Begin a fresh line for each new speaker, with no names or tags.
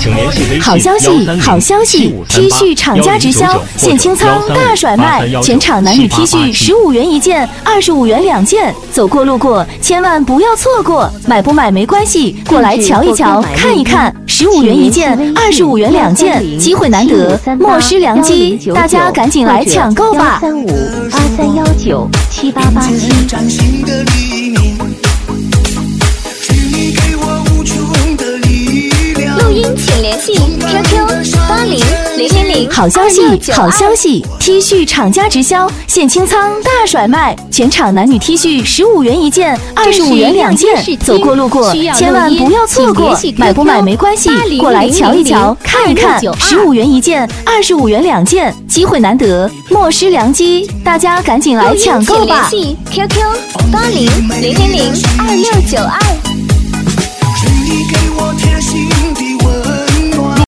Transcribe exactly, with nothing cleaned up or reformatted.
请联系微信
好消息，好消息 ！T 恤厂家直销，现清仓大甩卖，全场男女 T 恤十五元一件，二十五元两件，走过路过千万不要错过，买不买没关系，过来瞧一瞧，看一看，十五元一件，二十五元两件，机会难得，莫失良机，大家赶紧来抢购吧！
三五八三幺九七八八七。
录音请联系 Q Q 八零零零零。
好消息，好消息 ！T 恤厂家直销，现清仓大甩卖，全场男女 T 恤十五元一件，二十五元两件，走过路过千万不要错过，买不买没关系，过来瞧一瞧，看一看，十五元一件，二十五元两件，机会难得，莫失良机，大家赶紧来抢购吧！
联系 Q Q 八零零零零二六九二。
是你给我天